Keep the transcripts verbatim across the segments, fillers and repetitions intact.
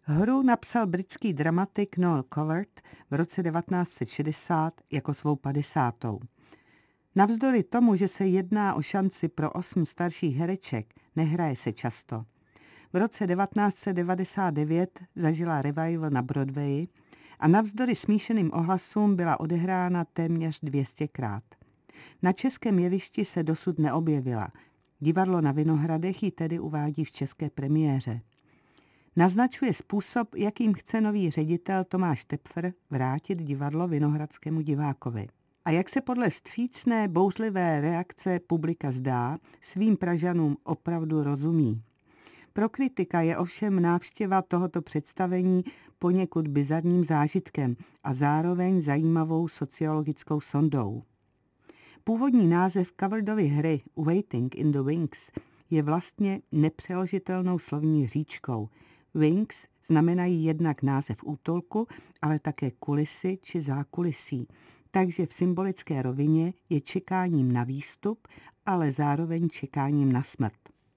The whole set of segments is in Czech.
Hru napsal britský dramatik Noel Coward v roce devatenáct set šedesát jako svou padesátou. Navzdory tomu, že se jedná o šanci pro osm starších hereček, nehraje se často. V roce devatenáct set devadesát devět zažila revival na Broadwayi a navzdory smíšeným ohlasům byla odehrána téměř dvě stěkrát. Na českém jevišti se dosud neobjevila. Divadlo na Vinohradech ji tedy uvádí v české premiéře. Naznačuje způsob, jakým chce nový ředitel Tomáš Tepfer vrátit divadlo vinohradskému divákovi. A jak se podle vstřícné, bouřlivé reakce publika zdá, svým Pražanům opravdu rozumí. Pro kritika je ovšem návštěva tohoto představení poněkud bizarním zážitkem a zároveň zajímavou sociologickou sondou. Původní název Cowardovy hry Waiting in the Wings je vlastně nepřeložitelnou slovní říčkou. Wings znamenají jednak název útulku, ale také kulisy či zákulisí, takže v symbolické rovině je čekáním na výstup, ale zároveň čekáním na smrt.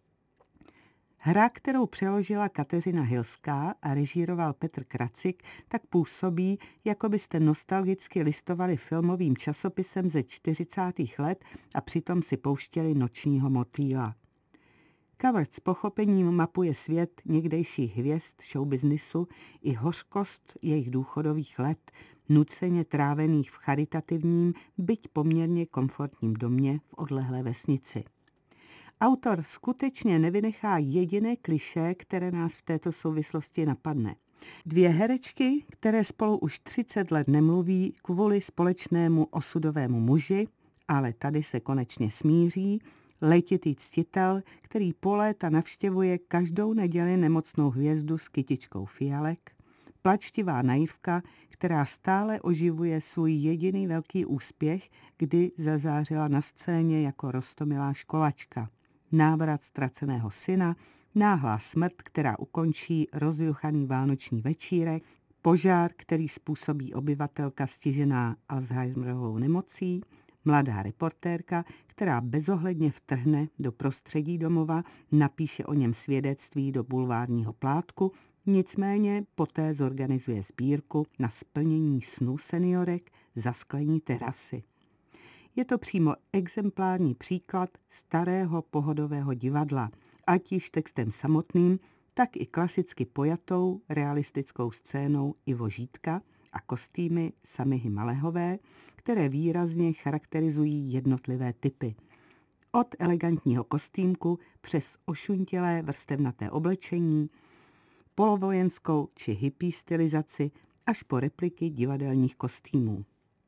Hra, kterou přeložila Kateřina Hilská a režíroval Petr Kracik, tak působí, jako byste nostalgicky listovali filmovým časopisem ze čtyřicátých let a přitom si pouštěli Nočního motýla. Coward s pochopením mapuje svět někdejších hvězd showbiznisu i hořkost jejich důchodových let, nuceně trávených v charitativním, byť poměrně komfortním domě v odlehlé vesnici. Autor skutečně nevynechá jediné klišé, které nás v této souvislosti napadne. Dvě herečky, které spolu už třicet let nemluví kvůli společnému osudovému muži, ale tady se konečně smíří, letitý ctitel, který po léta navštěvuje každou neděli nemocnou hvězdu s kytičkou fialek, plačtivá naivka, která stále oživuje svůj jediný velký úspěch, kdy zazářila na scéně jako roztomilá školačka. Návrat ztraceného syna, náhlá smrt, která ukončí rozjuchaný vánoční večírek, požár, který způsobí obyvatelka stižená Alzheimerovou nemocí, mladá reportérka, která bezohledně vtrhne do prostředí domova, napíše o něm svědectví do bulvárního plátku, nicméně poté zorganizuje sbírku na splnění snů seniorek za sklení terasy. Je to přímo exemplární příklad starého pohodového divadla, ať již textem samotným, tak i klasicky pojatou realistickou scénou Ivo Žítka a kostýmy Samihy Malehové, které výrazně charakterizují jednotlivé typy. Od elegantního kostýmku přes ošuntělé vrstevnaté oblečení, polovojenskou či hippie stylizaci až po repliky divadelních kostýmů.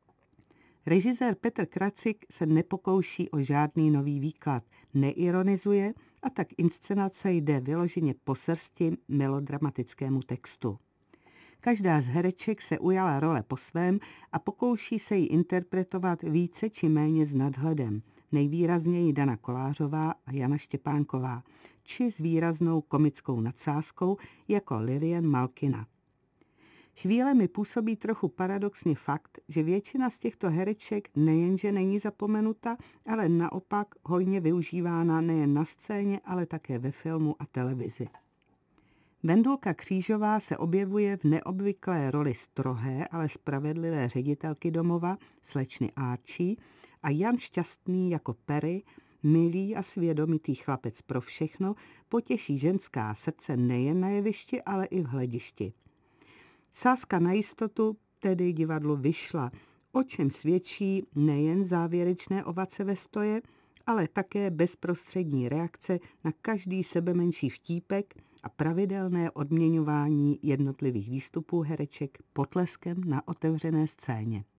Režisér Petr Kracik se nepokouší o žádný nový výklad, neironizuje a tak inscenace jde vyloženě po srsti melodramatickému textu. Každá z hereček se ujala role po svém a pokouší se ji interpretovat více či méně s nadhledem, nejvýrazněji Dana Kolářová a Jana Štěpánková, či s výraznou komickou nadsázkou jako Lilian Malkina. Chvíle mi působí trochu paradoxně fakt, že většina z těchto hereček nejenže není zapomenuta, ale naopak hojně využívána nejen na scéně, ale také ve filmu a televizi. Vendulka Křížová se objevuje v neobvyklé roli strohé, ale spravedlivé ředitelky domova, slečny Archie, a Jan Šťastný jako Perry, milý a svědomitý chlapec pro všechno, potěší ženská srdce nejen na jevišti, ale i v hledišti. Sázka na jistotu tedy divadlu vyšla, o čem svědčí nejen závěrečné ovace ve stoje, ale také bezprostřední reakce na každý sebemenší vtípek a pravidelné odměňování jednotlivých výstupů hereček potleskem na otevřené scéně.